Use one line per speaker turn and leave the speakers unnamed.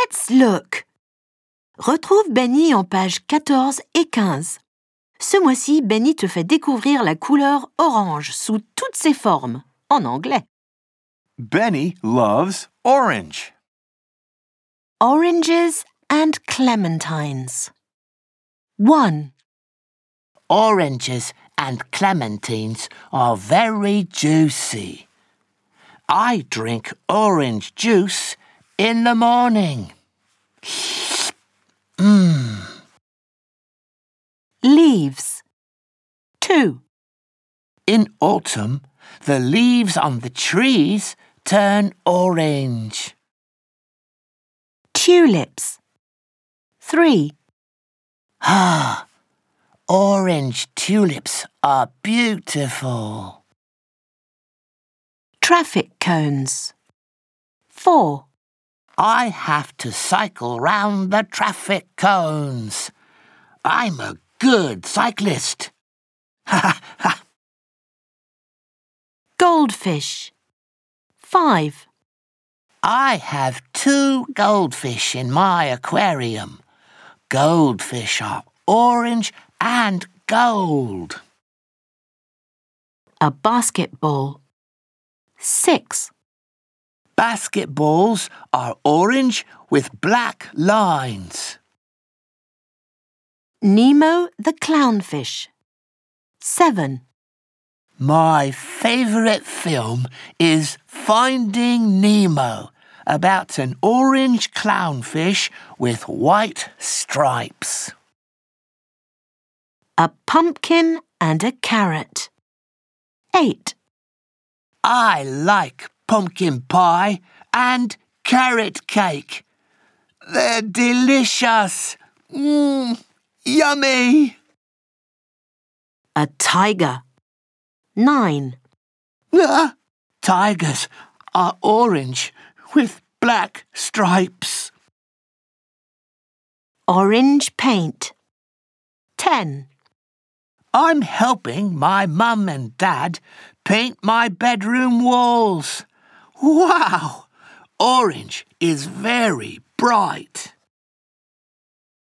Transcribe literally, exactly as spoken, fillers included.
Let's look. Retrouve Benny en pages quatorze et quinze. Ce mois-ci, Benny te fait découvrir la couleur orange sous toutes ses formes, en anglais.
Benny loves orange.
Oranges and clementines. one.
Oranges and clementines are very juicy. I drink orange juice in the morning. Mmm.
Leaves. two.
In autumn, the leaves on the trees turn orange.
Tulips. three.
Ah, orange tulips are beautiful.
Traffic cones. four.
I have to cycle round the traffic cones. I'm a good cyclist. Ha ha ha.
Goldfish. five.
I have two goldfish in my aquarium. Goldfish are orange and gold.
A basketball. six.
Basketballs are orange with black lines.
Nemo the clownfish. seven.
My favourite film is Finding Nemo, about an orange clownfish with white stripes.
A pumpkin and a carrot. eight.
I like pumpkin pie and carrot cake. They're delicious. Mmm, yummy.
A tiger. nine.
Ah, tigers are orange with black stripes.
Orange paint. ten.
I'm helping my mum and dad paint my bedroom walls. Wow! Orange is very bright.